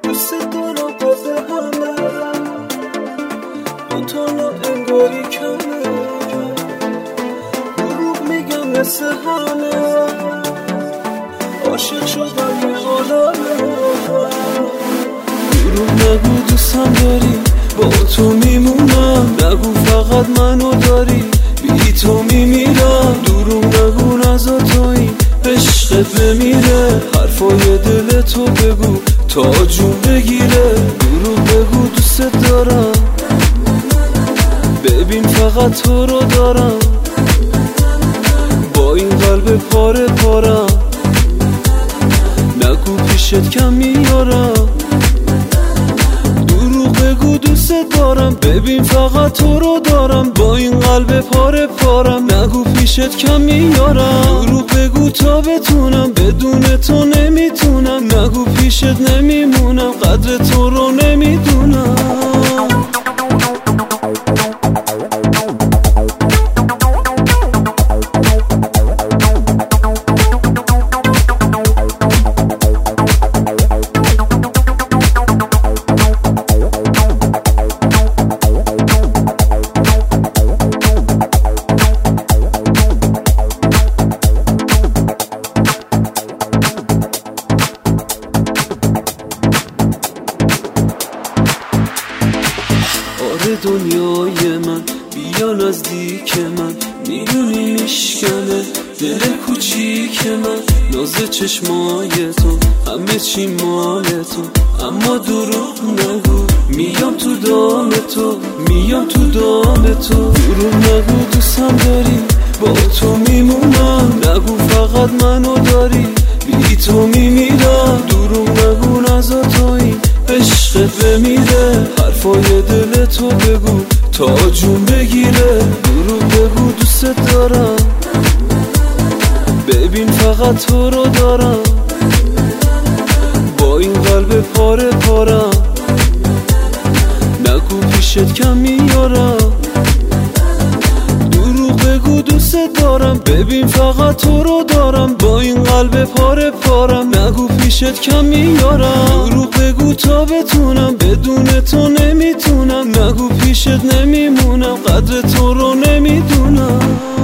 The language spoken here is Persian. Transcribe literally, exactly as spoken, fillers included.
دوست دارم بازه همه دوتانا انگاری کمه دروغ میگم مثل همه عاشق شدم یه عالمه دروغ نگو دوستم داری با تو میمونم نگو فقط منو داری بی تو میمیرم دروغ نگو نزا تویی عشقت بمیره حرفای دل تو بگو تا جون بگیره دروغ بگو دوست دارم ببین فقط تو رو دارم با این قلب پاره پارم نگو پیشت کم میارم دروغ بگو دوست دارم ببین فقط تو رو دارم با این قلب پاره پارم نگو پیشت کم میارم دروغ بگو تا بتونم بدون تو نمیتونم نگو پیشت نمیمونم قدر تو رو نمیدونم آره دنیای من بیا نزدیک من میدونی میشکنه دل کوچیک من ناز چشمای تو همه چی مال تو اما دروغ نگو میام تو دام تو میام تو دام تو دروغ نگو دوستم داری با تو میمونم نگو فقط منو داری بی تو میمیرم دروغ نگو نزا تویی عشقت بمیره حرفای دل تو بگو تا جون بگیره دروغ بگو دوست دارم ببین فقط تو رو دارم با این قلب پاره پارم نگو پیشت کم میارم دروغ بگو دوست دارم ببین فقط تو رو دارم با این قلب پاره پارم نگو پیشت کم میارم دروغ بگو تا بتونم بدون تو نمیتونم نگو پیشت نمیمونم قدر تو رو نمیدونم